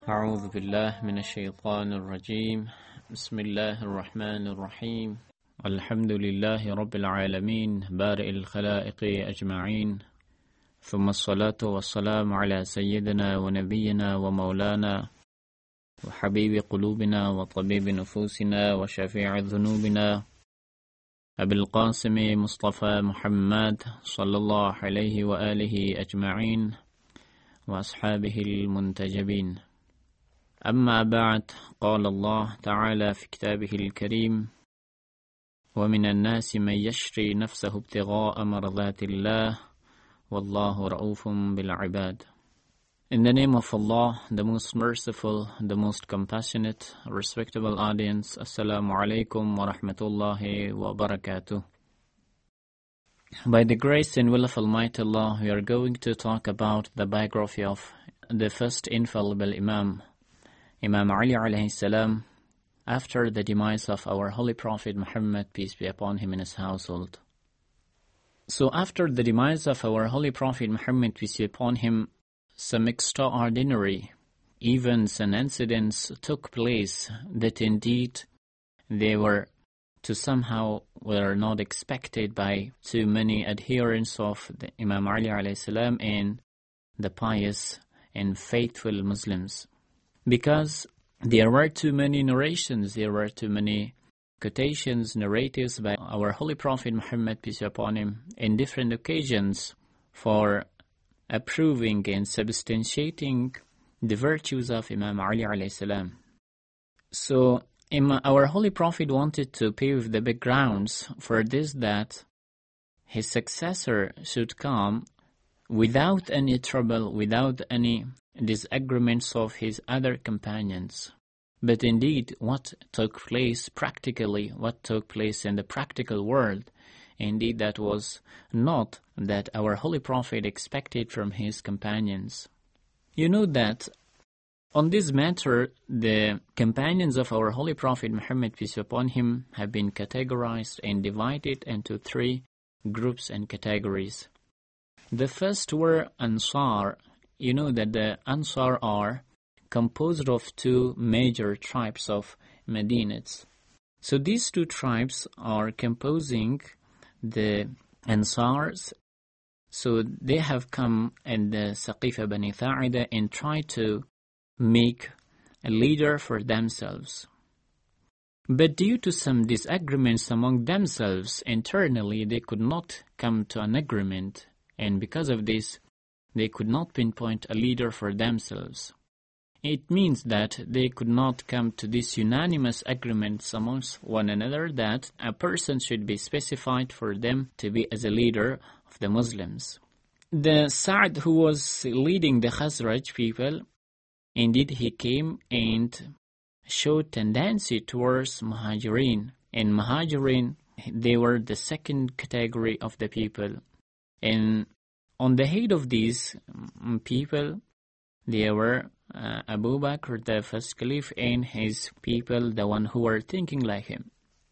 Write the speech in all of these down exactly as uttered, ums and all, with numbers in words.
أعوذ بالله من الشيطان الرجيم بسم الله الرحمن الرحيم الحمد لله رب العالمين بارئ الخلائق أجمعين ثم الصلاة والسلام على سيدنا ونبينا ومولانا وحبيب قلوبنا وطبيب نفوسنا وشفيع ذنوبنا أبي القاسم مصطفى محمد صلى الله عليه وآله أجمعين وأصحابه المنتجبين. أما بعد، قال الله تعالى في كتابه الكريم: ومن الناس من يشري نفسه ابتغاء مرضات الله والله رؤوف بالعباد. In the name of Allah, the most merciful, the most compassionate, respectable audience, Assalamu alaikum wa rahmatullahi wa barakatuh. By the grace and will of Almighty Allah, we are going to talk about the biography of the first infallible Imam, Imam Ali alayhi salam, after the demise of our Holy Prophet Muhammad, peace be upon him, and his household. So after the demise of our Holy Prophet Muhammad, peace be upon him, some extraordinary events and incidents took place that indeed they were to somehow were not expected by too many adherents of the Imam Ali alayhi salam and the pious and faithful Muslims. Because there were too many narrations, there were too many quotations, narratives by our Holy Prophet Muhammad, peace be upon him, in different occasions for approving and substantiating the virtues of Imam Ali alayhi salam. So our Holy Prophet wanted to pave the backgrounds for this, that his successor should come without any trouble, without any disagreements of his other companions. But indeed, what took place practically, what took place in the practical world, indeed that was not that our Holy Prophet expected from his companions. You know that on this matter, the companions of our Holy Prophet Muhammad, peace be upon him, have been categorized and divided into three groups and categories. The first were Ansar. You know that the Ansar are composed of two major tribes of Medina's. So these two tribes are composing the Ansars. So they have come in the Saqifa Bani Tha'ida and try to make a leader for themselves. But due to some disagreements among themselves internally, they could not come to an agreement, and because of this, they could not pinpoint a leader for themselves. It means that they could not come to this unanimous agreement amongst one another that a person should be specified for them to be as a leader of the Muslims. The Sa'd, who was leading the Khazraj people, indeed he came and showed tendency towards Muhajirin. In Muhajirin, they were the second category of the people. And on the head of these people, there were uh, Abu Bakr, the first caliph, and his people, the one who were thinking like him.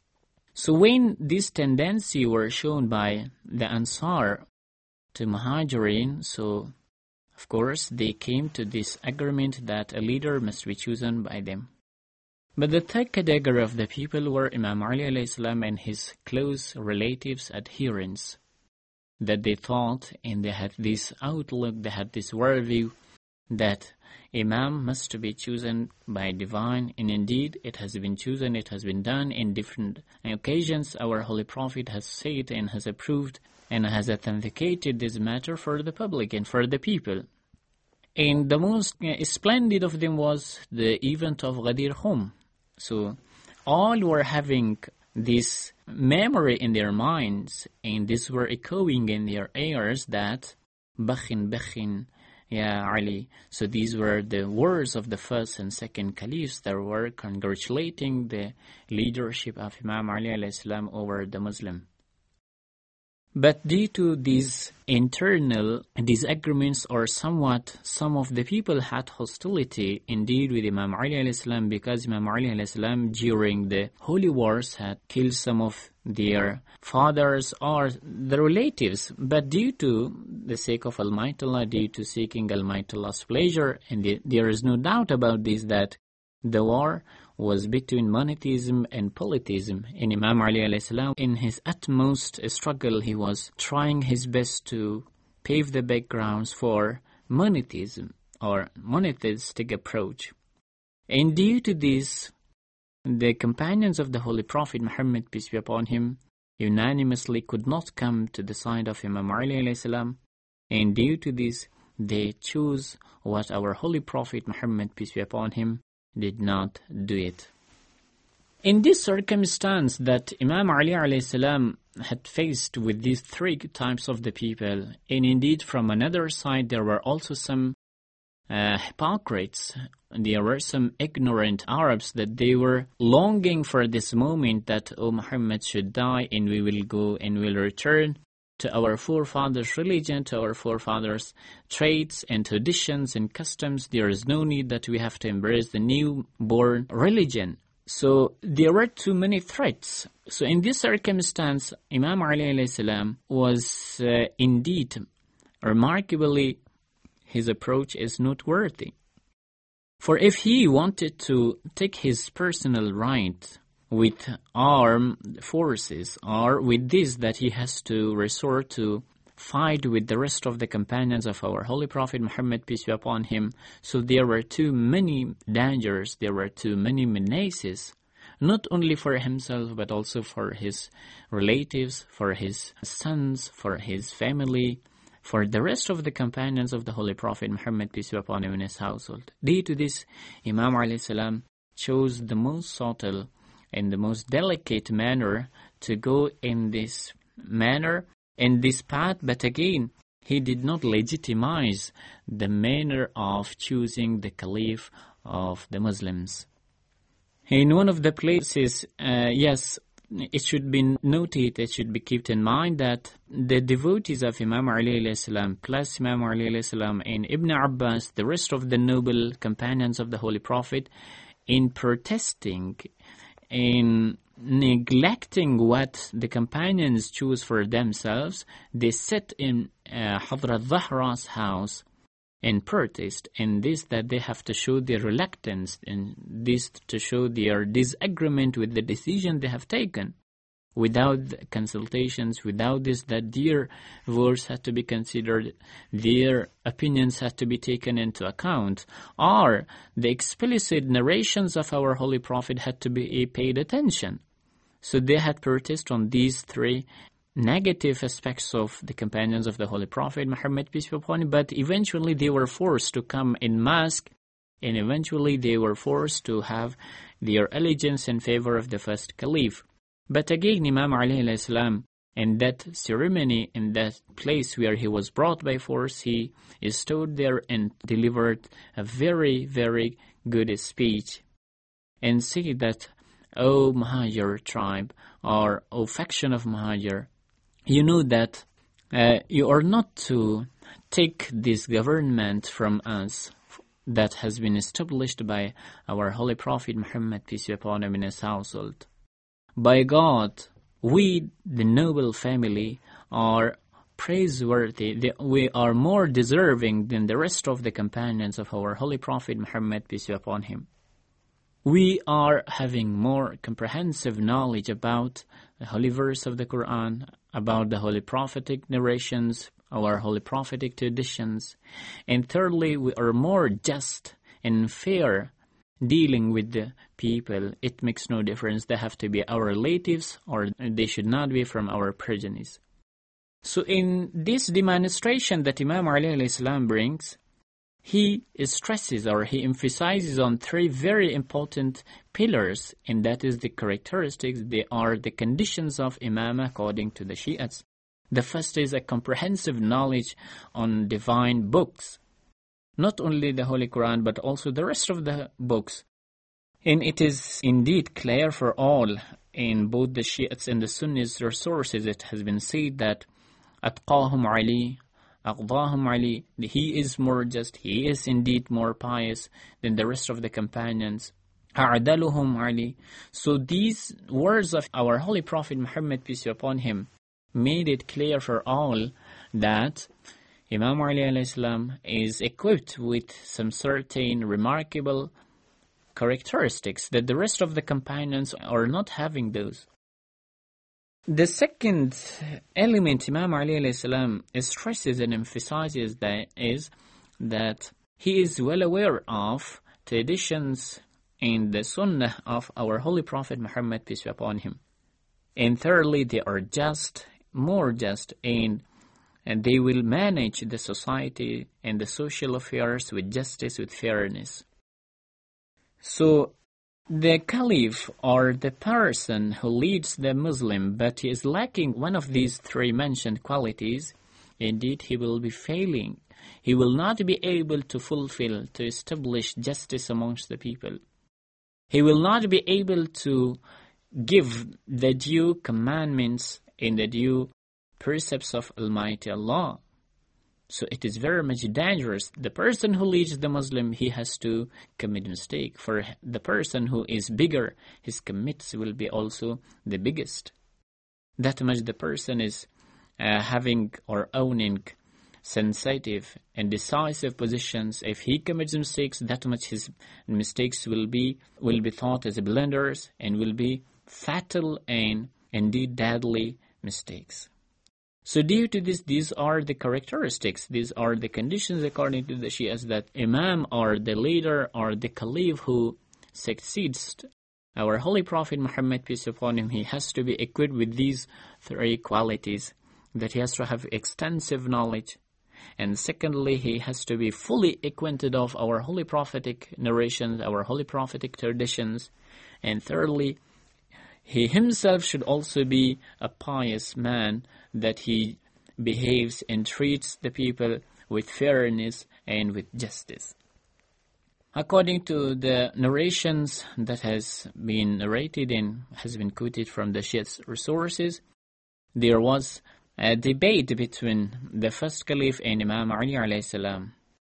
So when this tendency were shown by the Ansar to Muhajirin, so of course they came to this agreement that a leader must be chosen by them. But the third category of the people were Imam Ali alayhi salam and his close relatives, adherents, that they thought and they had this outlook, they had this worldview that Imam must be chosen by divine, and indeed it has been chosen, it has been done in different occasions. Our Holy Prophet has said and has approved and has authenticated this matter for the public and for the people. And the most uh, splendid of them was the event of Ghadir Khum. So all were having this memory in their minds, and these were echoing in their ears that Bakhin, Bakhin, Ya Ali. So these were the words of the first and second caliphs that were congratulating the leadership of Imam Ali alayhi salam over the Muslim. But due to these internal disagreements, or somewhat, some of the people had hostility indeed with Imam Ali alayhi salam, because Imam Ali alayhi salam during the holy wars had killed some of their fathers or the relatives, but due to the sake of Almighty Allah, due to seeking Almighty Allah's pleasure, and the, there is no doubt about this, that the war was between monotheism and polytheism. And Imam Ali alayhi salam, in his utmost struggle, he was trying his best to pave the backgrounds for monotheism or monotheistic approach. And due to this, the companions of the Holy Prophet Muhammad, peace be upon him, unanimously could not come to the side of Imam Ali alayhi salam, and due to this, they chose what our Holy Prophet Muhammad, peace be upon him, did not do it. In this circumstance that Imam Ali alayhi salam had faced with these three types of the people, and indeed from another side there were also some uh, hypocrites, there were some ignorant Arabs that they were longing for this moment that, oh, Muhammad should die and we will go and will return to our forefathers' religion, to our forefathers' traits and traditions and customs. There is no need that we have to embrace the newborn religion. So there were too many threats. So in this circumstance, Imam Ali alayhi salam was uh, indeed remarkably, his approach is noteworthy. For if he wanted to take his personal right with armed forces, or with this that he has to resort to fight with the rest of the companions of our Holy Prophet Muhammad, peace be upon him, so there were too many dangers, there were too many menaces, not only for himself but also for his relatives, for his sons, for his family, for the rest of the companions of the Holy Prophet Muhammad, peace be upon him, in his household. Due to this, Imam alayhi salam chose the most subtle and the most delicate manner to go in this manner, in this path, but again, he did not legitimize the manner of choosing the caliph of the Muslims. In one of the places, uh, yes, it should be noted, it should be kept in mind that the devotees of Imam Ali alayhi salam, plus Imam Ali alayhi salam and Ibn Abbas, the rest of the noble companions of the Holy Prophet, in protesting, in neglecting what the companions choose for themselves, they sit in uh, Hadrat Zahra's house and protest, and this that they have to show their reluctance, and this to show their disagreement with the decision they have taken. Without consultations, without this, that their words had to be considered, their opinions had to be taken into account, or the explicit narrations of our Holy Prophet had to be paid attention. So they had protested on these three negative aspects of the companions of the Holy Prophet Muhammad, peace be upon him, but eventually they were forced to come in mass, and eventually they were forced to have their allegiance in favor of the first caliph. But again, Imam Ali alayhi salam, in that ceremony, in that place where he was brought by force, he stood there and delivered a very, very good speech, and said that, O Muhajir tribe, or O faction of Muhajir, you know that uh, you are not to take this government from us that has been established by our Holy Prophet Muhammad, peace be upon him, in his household. By God, we, the noble family, are praiseworthy. We are more deserving than the rest of the companions of our Holy Prophet Muhammad, peace be upon him. We are having more comprehensive knowledge about the holy verse of the Quran, about the holy prophetic narrations, our holy prophetic traditions. And thirdly, we are more just and fair dealing with the people. It makes no difference. They have to be our relatives, or they should not be from our progenies. So in this demonstration that Imam Ali alayhi salam brings, he stresses or he emphasizes on three very important pillars, and that is the characteristics, they are the conditions of Imam according to the Shiites. The first is a comprehensive knowledge on divine books, not only the Holy Quran but also the rest of the books. And it is indeed clear for all, in both the Shiites and the Sunnis sources, it has been said that Atqahum Ali, Aqdahum Ali, he is more just, he is indeed more pious than the rest of the companions. أعدلهم علي. So these words of our Holy Prophet Muhammad, peace be upon him, made it clear for all that Imam Ali alayhi salam is equipped with some certain remarkable characteristics that the rest of the companions are not having those. The second element Imam Ali alayhi salam stresses and emphasizes that is that he is well aware of traditions in the Sunnah of our Holy Prophet Muhammad, peace be upon him. And thirdly, they are just, more just, and, and they will manage the society and the social affairs with justice, with fairness. So, the Caliph or the person who leads the Muslim, but he is lacking one of these three mentioned qualities, indeed he will be failing. He will not be able to fulfill, to establish justice amongst the people. He will not be able to give the due commandments and the due precepts of Almighty Allah. So it is very much dangerous. The person who leads the Muslim, he has to commit mistake. For the person who is bigger, his commits will be also the biggest. That much the person is uh, having or owning sensitive and decisive positions. If he commits mistakes, that much his mistakes will be will be thought as blunders and will be fatal and indeed deadly mistakes. So due to this, these are the characteristics, these are the conditions according to the Shias that Imam or the leader or the Caliph who succeeds our Holy Prophet Muhammad, peace upon him, he has to be equipped with these three qualities, that he has to have extensive knowledge. And secondly, he has to be fully acquainted of our holy prophetic narrations, our holy prophetic traditions. And thirdly, he himself should also be a pious man, that he behaves and treats the people with fairness and with justice. According to the narrations that has been narrated and has been quoted from the Shia's resources, there was a debate between the first Caliph and Imam Ali alayhi salam.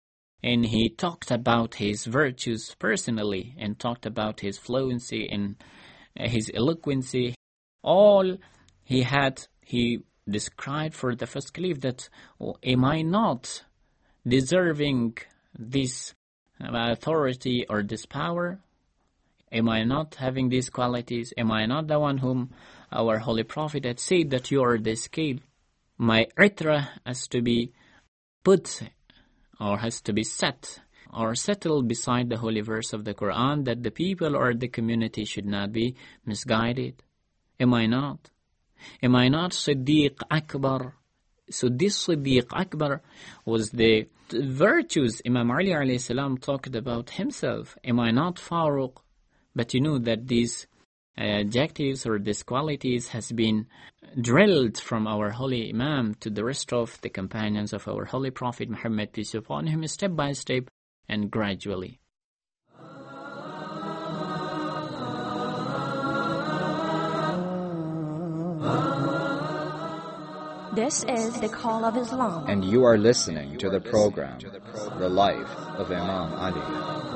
And he talked about his virtues personally and talked about his fluency and his eloquency. All he had, he described for the first Caliph that, oh, am I not deserving this authority or this power? Am I not having these qualities? Am I not the one whom our Holy Prophet had said that you are the scale? My itra has to be put or has to be set or settled beside the holy verse of the Quran, that the people or the community should not be misguided. Am I not? Am I not Siddiq Akbar? So this Siddiq Akbar was the virtues Imam Ali alayhi salam talked about himself. Am I not Faruq? But you know that these adjectives or these qualities has been drilled from our holy Imam to the rest of the companions of our Holy Prophet Muhammad, peace be upon him, step by step and gradually. This is the Call of Islam. And you are listening to the program, The Life of Imam Ali.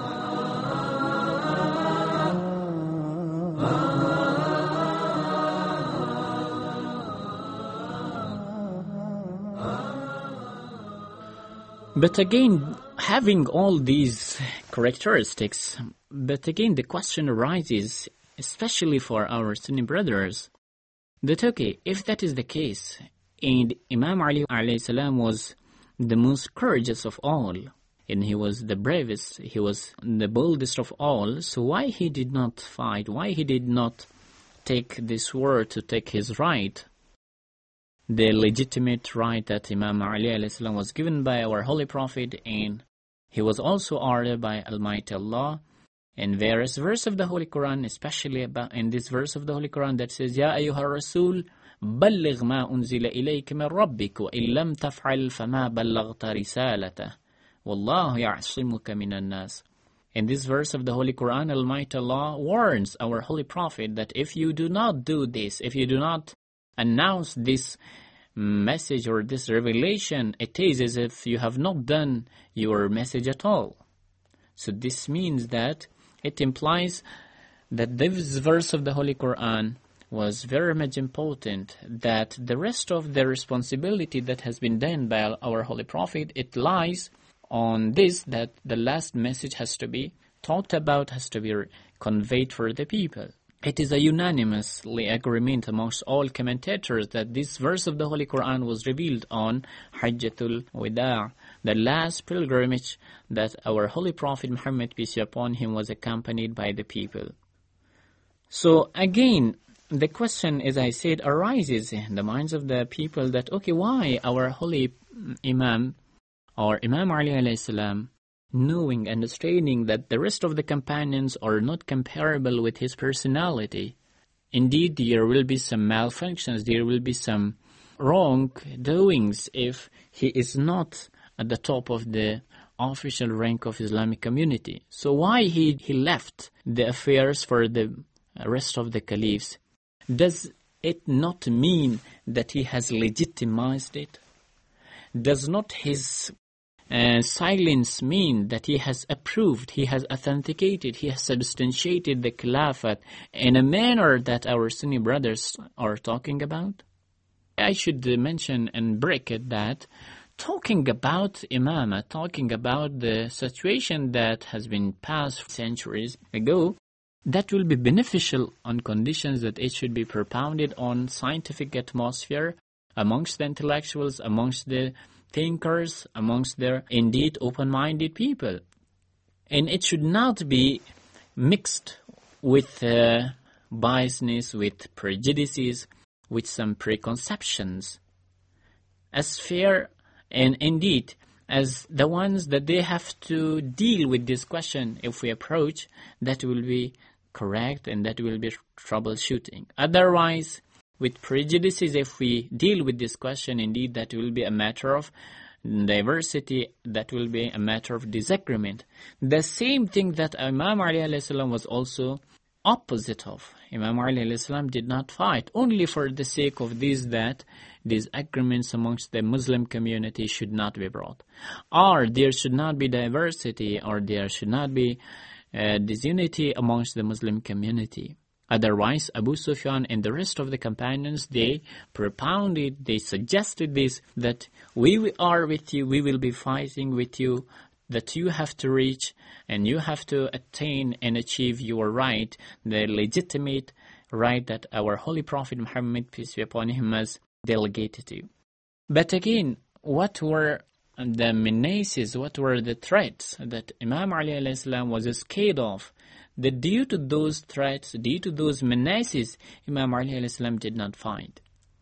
But again, having all these characteristics, but again the question arises, especially for our Sunni brothers, that okay, if that is the case, and Imam Ali alayhi salam was the most courageous of all, and he was the bravest, he was the boldest of all, so why he did not fight, why he did not take this sword to take his right, the legitimate right that Imam Ali alayhi salam was given by our Holy Prophet, and he was also ordered by Almighty Allah. In various verse of the Holy Quran, especially about in this verse of the Holy Quran that says, Ya ayyuha rasul, balligh ma unzila ilayka min rabbik, wa in lam taf'al fama ballaghta risalatah, wallahu ya'simuka minan nas. In this verse of the Holy Quran, Almighty Allah warns our Holy Prophet that if you do not do this, if you do not announce this message or this revelation, it is as if you have not done your message at all. So this means that it implies that this verse of the Holy Quran was very much important, that the rest of the responsibility that has been done by our Holy Prophet, it lies on this, that the last message has to be talked about, has to be conveyed for the people. It is a unanimously agreement amongst all commentators that this verse of the Holy Quran was revealed on Hajjatul Wada', the last pilgrimage that our Holy Prophet Muhammad, peace be upon him, was accompanied by the people. So again, the question, as I said, arises in the minds of the people that, okay, why our Holy Imam, or Imam Ali alayhi salam, knowing, understanding that the rest of the companions are not comparable with his personality. Indeed, there will be some malfunctions, there will be some wrongdoings if he is not at the top of the official rank of Islamic community. So why he, he left the affairs for the rest of the caliphs? Does it not mean that he has legitimized it? Does not his uh, silence mean that he has approved, he has authenticated, he has substantiated the Khilafat in a manner that our Sunni brothers are talking about? I should mention and break it that talking about Imamah, talking about the situation that has been passed centuries ago, that will be beneficial on conditions that it should be propounded on scientific atmosphere amongst the intellectuals, amongst the thinkers, amongst their indeed open-minded people. And it should not be mixed with uh, biasness, with prejudices, with some preconceptions. As fair and indeed as the ones that they have to deal with this question, if we approach, that will be correct and that will be troubleshooting. Otherwise, with prejudices, if we deal with this question, indeed that will be a matter of diversity, that will be a matter of disagreement. The same thing that Imam Ali alayhi salam was also opposite of. Imam Ali alayhi salam did not fight only for the sake of this, that these agreements amongst the Muslim community should not be brought, or there should not be diversity, or there should not be Uh, disunity amongst the Muslim community. Otherwise, Abu Sufyan and the rest of the companions, they propounded, they suggested this, that we are with you, we will be fighting with you, that you have to reach and you have to attain and achieve your right, the legitimate right that our Holy Prophet Muhammad, peace be upon him, has delegated to you. But again, what were the menaces, what were the threats that Imam Ali alayhi salam was scared of? That due to those threats, due to those menaces, Imam Ali alayhi salam did not fight.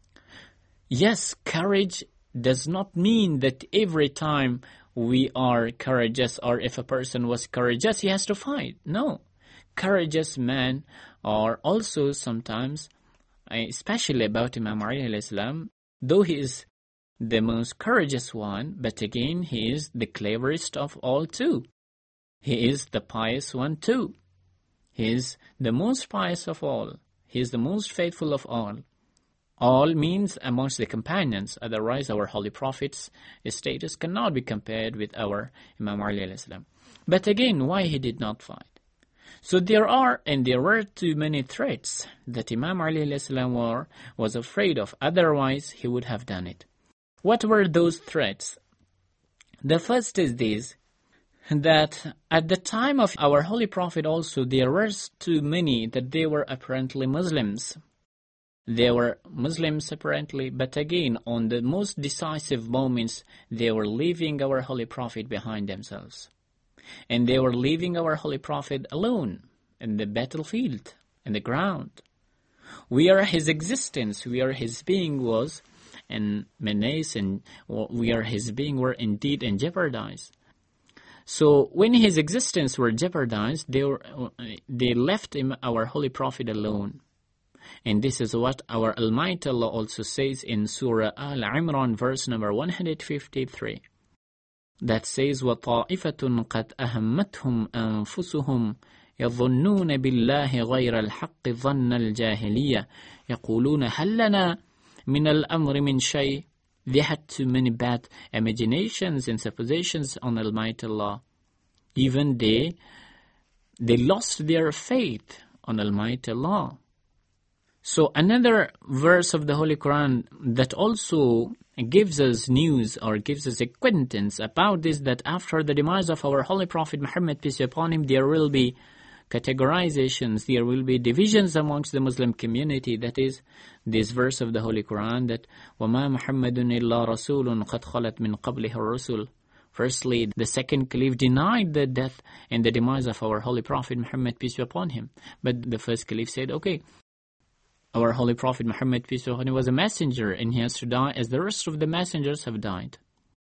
Yes, courage does not mean that every time we are courageous, or if a person was courageous, he has to fight. No. Courageous men are also sometimes, especially about Imam Ali alayhi salam, though he is the most courageous one, but again, he is the cleverest of all too. He is the pious one too. He is the most pious of all. He is the most faithful of all. All means amongst the companions. Otherwise, our Holy Prophet's status cannot be compared with our Imam Ali alayhi salam. But again, why he did not fight? So there are, and there were too many threats that Imam Ali alayhi salam was afraid of. Otherwise, he would have done it. What were those threats? The first is this, that at the time of our Holy Prophet also, there were too many that they were apparently Muslims. They were Muslims apparently, but again, on the most decisive moments, they were leaving our Holy Prophet behind themselves. And they were leaving our Holy Prophet alone in the battlefield, in the ground. Where his existence, where his being was, and menace and where his being were indeed in jeopardized. So when his existence were jeopardized, they were, they left him, our Holy Prophet, alone. And this is what our Almighty Allah also says in Surah Al-Imran, verse number one hundred fifty-three. That says, وَطَائِفَةٌ قَدْ أَهَمَّتْهُمْ أَنفُسُهُمْ يَظُنُّونَ بِاللَّهِ غَيْرَ الْحَقِّ ظَنَّ الْجَاهِلِيَّةِ يَقُولُونَ هَلْ لَنَا مِنَ الْأَمْرِ مِنْ شَيْءٍ. They had too many bad imaginations and suppositions on Almighty Allah. Even they they lost their faith on Almighty Allah. So another verse of the Holy Quran that also gives us news or gives us acquaintance about this, that after the demise of our Holy Prophet Muhammad, peace be upon him, there will be categorizations, there will be divisions amongst the Muslim community. That is this verse of the Holy Quran that وَمَا مُحَمَّدٌ إِلَّا رَسُولٌ قَدْ خَلَتْ مِنْ قَبْلِهِ الرُّسُلُ. Firstly, the second caliph denied the death and the demise of our Holy Prophet Muhammad, peace be upon him. But the first caliph said, okay, our Holy Prophet Muhammad, peace be upon him, was a messenger and he has to die as the rest of the messengers have died.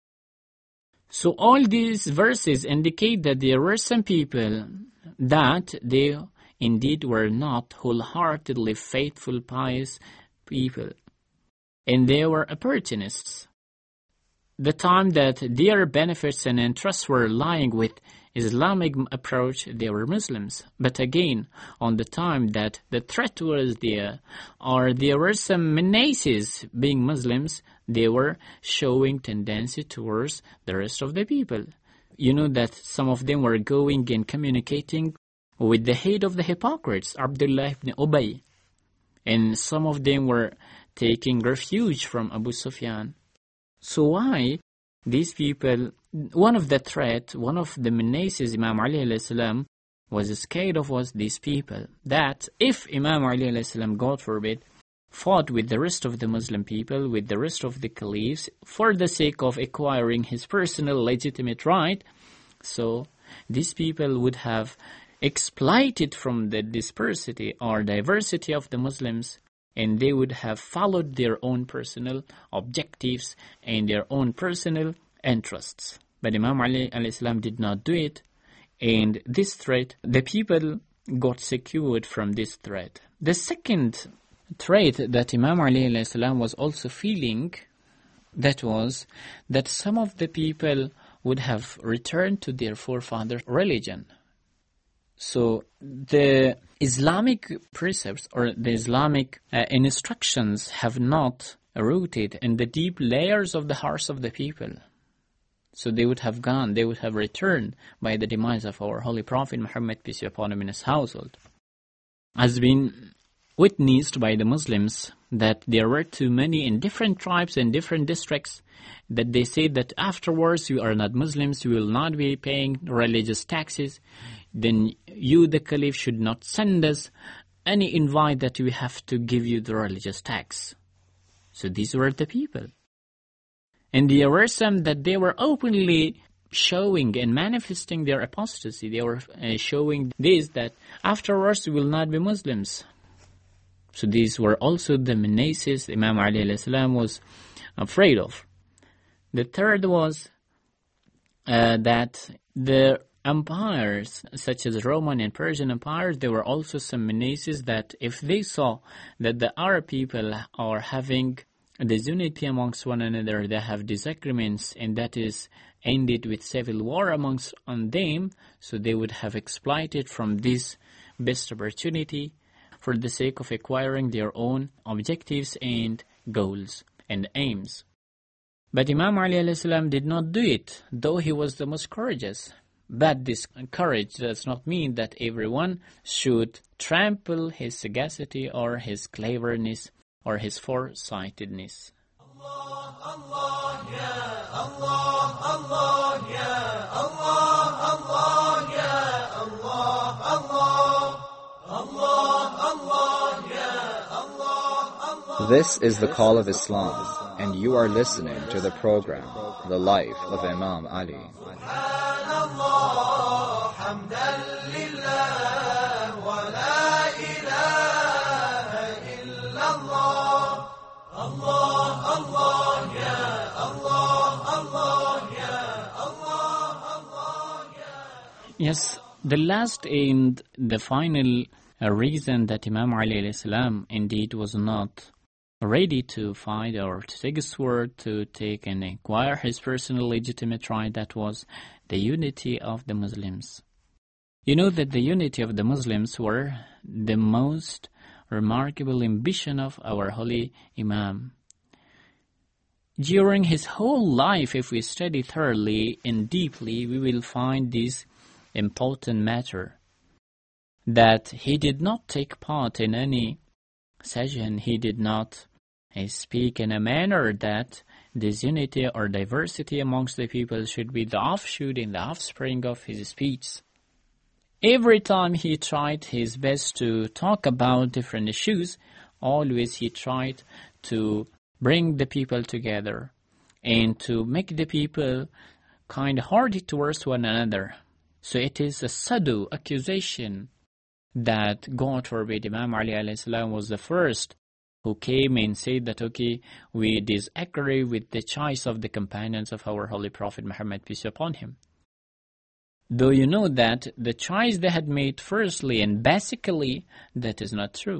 So all these verses indicate that there were some people that they indeed were not wholeheartedly faithful, pious people. And they were opportunists. The time that their benefits and interests were lying with Islamic approach, they were Muslims. But again, on the time that the threat was there, or there were some menaces being Muslims, they were showing tendency towards the rest of the people. You know that some of them were going and communicating with the head of the hypocrites, Abdullah ibn Ubay. And some of them were taking refuge from Abu Sufyan. So why these people, one of the threat, one of the menaces Imam Ali alayhi salam was scared of was these people. That if Imam Ali alayhi salam, God forbid, fought with the rest of the Muslim people, with the rest of the caliphs, for the sake of acquiring his personal legitimate right, so these people would have exploited from the dispersity or diversity of the Muslims, and they would have followed their own personal objectives and their own personal interests. But Imam Ali alayhi salam did not do it, and this threat, the people got secured from this threat. The second trait that Imam Ali alayhi salam was also feeling, that was that some of the people would have returned to their forefather religion. So the Islamic precepts or the Islamic uh, instructions have not rooted in the deep layers of the hearts of the people. So they would have gone, they would have returned by the demise of our Holy Prophet Muhammad, peace be upon him, in his household. Has been witnessed by the Muslims that there were too many in different tribes and different districts that they said that afterwards you are not Muslims, you will not be paying religious taxes, then you, the caliph, should not send us any invite that we have to give you the religious tax. So these were the people. And there were some that they were openly showing and manifesting their apostasy. They were uh, showing this, that afterwards we will not be Muslims. So these were also the menaces Imam Ali alayhi salam was afraid of. The third was uh, that the empires, such as Roman and Persian empires, there were also some menaces that if they saw that the Arab people are having disunity amongst one another, they have disagreements, and that is ended with civil war amongst on them, so they would have exploited from this best opportunity for the sake of acquiring their own objectives and goals and aims. But Imam Ali alayhi salam did not do it, though he was the most courageous. But this courage does not mean that everyone should trample his sagacity or his cleverness or his foresightedness. Allah, Allah, ya Allah, Allah, ya Allah, Allah, ya Allah, Allah, Allah, Allah, ya Allah, Allah. This is the call of Islam, and you are listening to the program, The Life of Imam Ali. Yes, the last and the final uh, reason that Imam Ali alayhi salam indeed was not ready to fight or to take a sword to take and acquire his personal legitimate right, that was the unity of the Muslims. You know that the unity of the Muslims were the most remarkable ambition of our holy Imam. During his whole life, if we study thoroughly and deeply, we will find this important matter. that he did not take part in any session, he did not uh, speak in a manner that disunity or diversity amongst the people should be the offshoot and the offspring of his speech. Every time he tried his best to talk about different issues, always he tried to bring the people together and to make the people kind-hearted towards one another. So it is a subtle accusation that, God forbid, Imam Ali alayhi salam was the first who came and said that, okay, we disagree with the choice of the companions of our Holy Prophet Muhammad, peace be upon him. Though you know that the choice they had made firstly and basically, that is not true.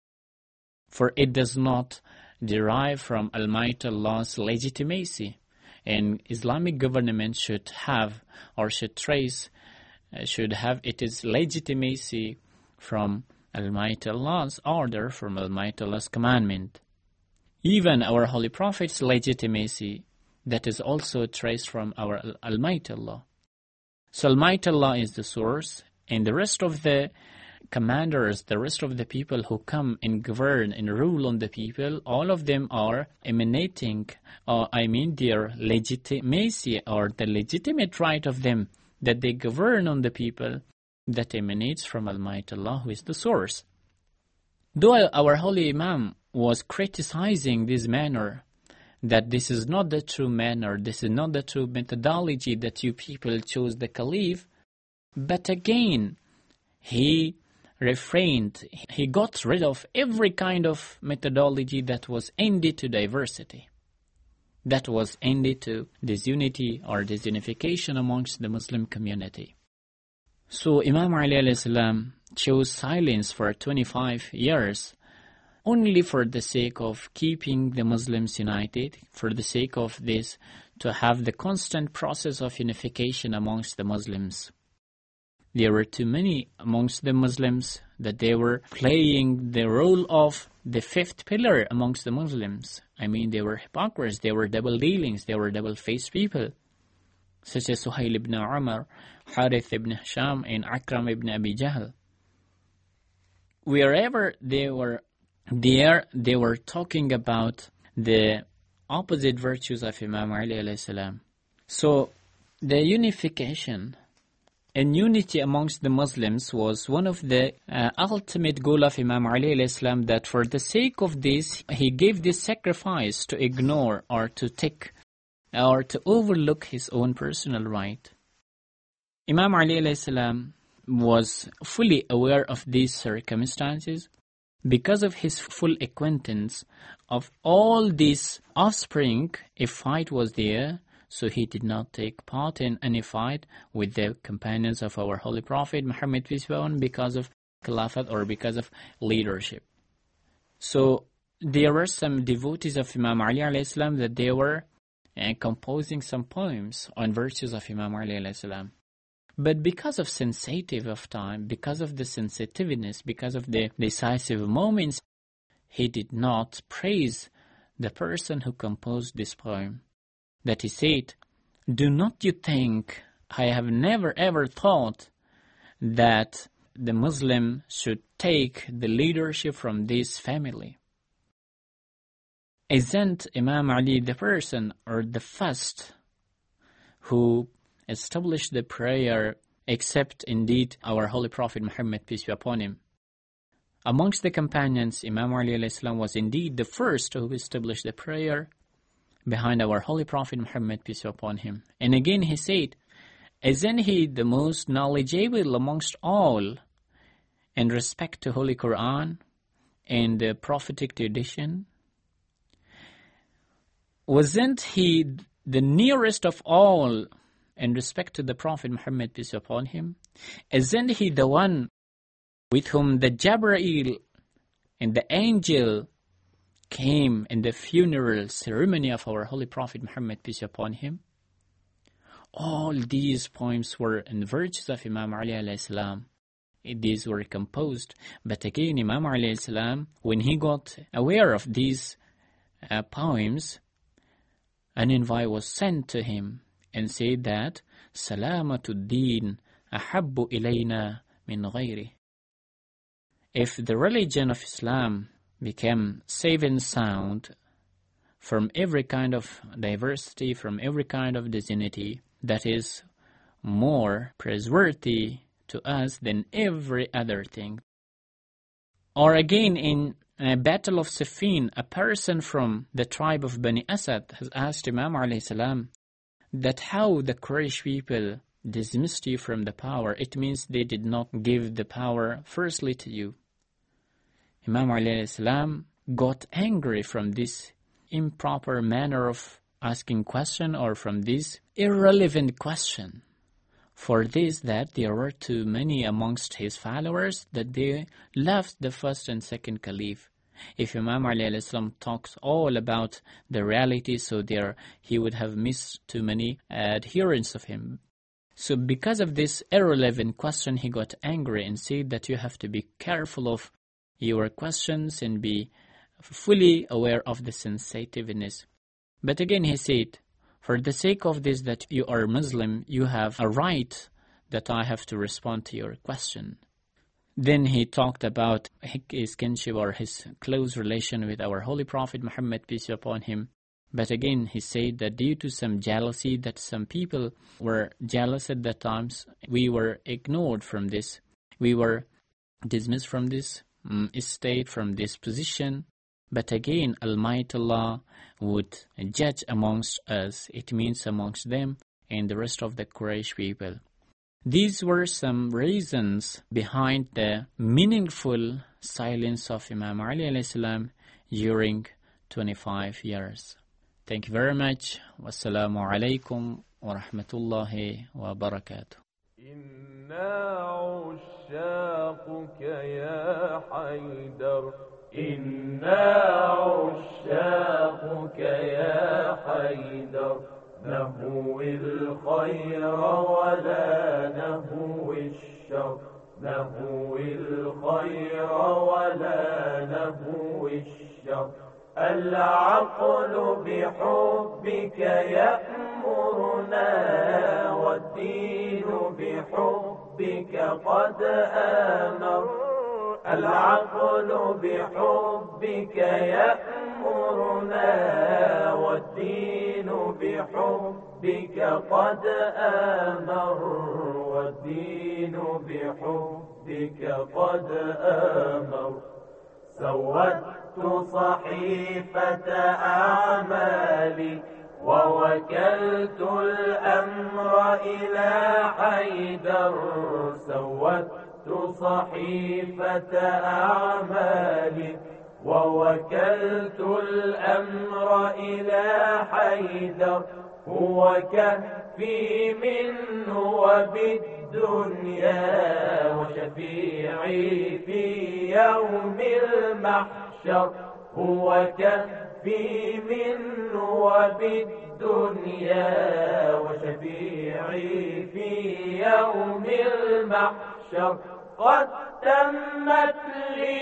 For it does not derive from Almighty Allah's legitimacy. And Islamic government should have or should trace, uh, should have its legitimacy from Almighty Allah's order, from Almighty Allah's commandment. Even our Holy Prophet's legitimacy, that is also traced from our Almighty Allah. So Almighty Allah is the source, and the rest of the commanders, the rest of the people who come and govern and rule on the people, all of them are emanating, or I mean their legitimacy or the legitimate right of them that they govern on the people, that emanates from Almighty Allah, who is the source. Though our holy Imam was criticizing this manner, that this is not the true manner, this is not the true methodology that you people chose the Caliph, but again, he refrained, he got rid of every kind of methodology that was ended to diversity, that was ended to disunity or disunification amongst the Muslim community. So Imam Ali alayhi salam chose silence for twenty-five years, only for the sake of keeping the Muslims united, for the sake of this, to have the constant process of unification amongst the Muslims. There were too many amongst the Muslims that they were playing the role of the fifth pillar amongst the Muslims. I mean, they were hypocrites, they were double dealings, they were double-faced people, such as Suhail ibn Umar, Harith ibn Hisham, and Akram ibn Abi Jahl. Wherever they were there, they were talking about the opposite virtues of Imam Ali alayhi salam. So the unification and unity amongst the Muslims was one of the uh, ultimate goal of Imam Ali alayhi salam, that for the sake of this, he gave this sacrifice to ignore or to take or to overlook his own personal right. Imam Ali alayhi salam was fully aware of these circumstances because of his full acquaintance of all these offspring. If fight was there, so he did not take part in any fight with the companions of our Holy Prophet Muhammad peace be upon him because of Khilafat or because of leadership. So there were some devotees of Imam Ali alayhi salam that they were uh, composing some poems on virtues of Imam Ali alayhi salam. But because of sensitivity of time, because of the sensitiveness, because of the decisive moments, he did not praise the person who composed this poem. That he said, "Do not you think, I have never ever thought that the Muslim should take the leadership from this family. Isn't Imam Ali the person or the first who established the prayer, except indeed our Holy Prophet Muhammad peace be upon him? Amongst the companions, Imam Ali alayhi salam was indeed the first who established the prayer behind our Holy Prophet Muhammad peace be upon him." And again he said, "Isn't he the most knowledgeable amongst all in respect to Holy Quran and the prophetic tradition? Wasn't he the nearest of all in respect to the Prophet Muhammad peace be upon him? Isn't he the one with whom the Jibreel and the angel came in the funeral ceremony of our Holy Prophet Muhammad peace be upon him?" All these poems were in virtues of Imam Ali alayhi salam. These were composed. But again, Imam Ali alayhi salam, when he got aware of these uh, poems, an envoy was sent to him and said that Salamatud Deen ahabbu ilayna min ghayri. if the religion of Islam became safe and sound from every kind of diversity, from every kind of disunity, that is more praiseworthy to us than every other thing. Or again, in a battle of Siffin, a person from the tribe of Bani Asad has asked Imam alayhi salam that how the Quraysh people dismissed you from the power. It means they did not give the power firstly to you. Imam alayhi salam got angry from this improper manner of asking question, or from this irrelevant question. For this, that there were too many amongst his followers that they left the first and second caliph. If Imam alayhi salam talks all about the reality, so there he would have missed too many adherents of him. So because of this irrelevant question, he got angry and said that you have to be careful of your questions and be fully aware of the sensitiveness. But again he said, for the sake of this, that you are Muslim, you have a right that I have to respond to your question. Then he talked about his kinship, or his close relation with our Holy Prophet Muhammad, peace be upon him. But again he said that due to some jealousy, that some people were jealous at that times, we were ignored from this. We were dismissed from this um, estate, from this position. But again, Almighty Allah would judge amongst us, it means amongst them and the rest of the Quraysh people. These were some reasons behind the meaningful silence of Imam Ali alayhi salam during twenty-five years. Thank you very much. Wassalamu alaikum wa rahmatullahi wa barakatuh. إنا عشاقك يا حيدر إنا عشاقك يا حيدر نهوي الخير ولا نهوي الشر نهوي الخير ولا نهوي الشر العقل بحبك يأمرنا والدين بحبك قد آمر العقل بحبك يأمرنا والدين بحبك قد آمر والدين بحبك قد آمر سودت صحيفة أعمالي ووكلت الأمر إلى حيدر سودت صحيفة أعمالي ووكلت الأمر إلى حيدر هو كهفي منه وبالدنيا وشفيعي في يوم المحشر هو كهفي منه وبالدنيا وشفيعي في يوم المحشر قد تمت لي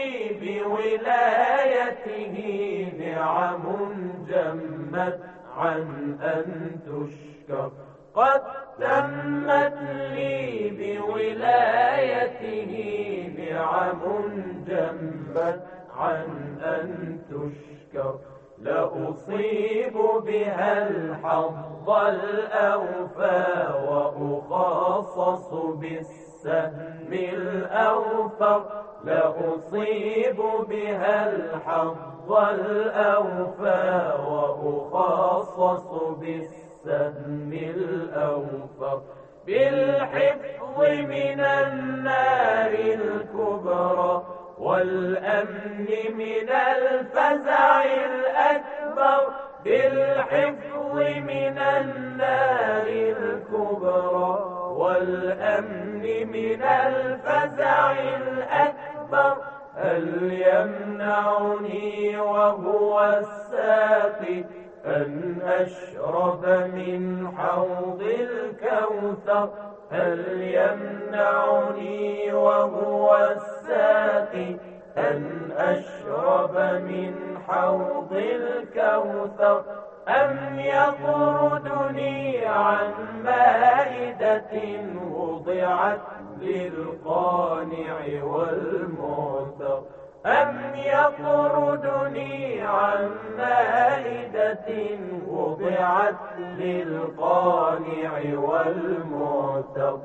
بولايته نعم جمت عن أن تشكر قد تمت لي بولايته نعم جمت عن أن تشكر لأصيب بها الحظ الأوفى وأخصص بالسهم الأوفر لأصيب بها الحظ الأوفى وأخصص بالسهم الأوفر بالحفظ من النار الكبرى والأمن من الفزع الأكبر بالحفظ من النار الكبرى والأمن من الفزع الأكبر هل يمنعني وهو الساقي أن أشرب من حوض الكوثر هل يمنعني وهو الساقي أن أشرب من حوض الكوثر أم يطردني عن مائدة وضعت للقانع والمعتر أم يطردني عن مائدة وضعت للقانع والمعتر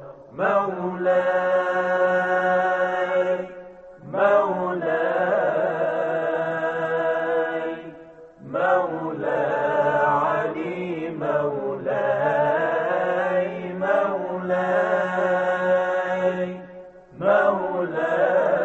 مولاي مولاي مولاي علي مولاي مولاي مولاي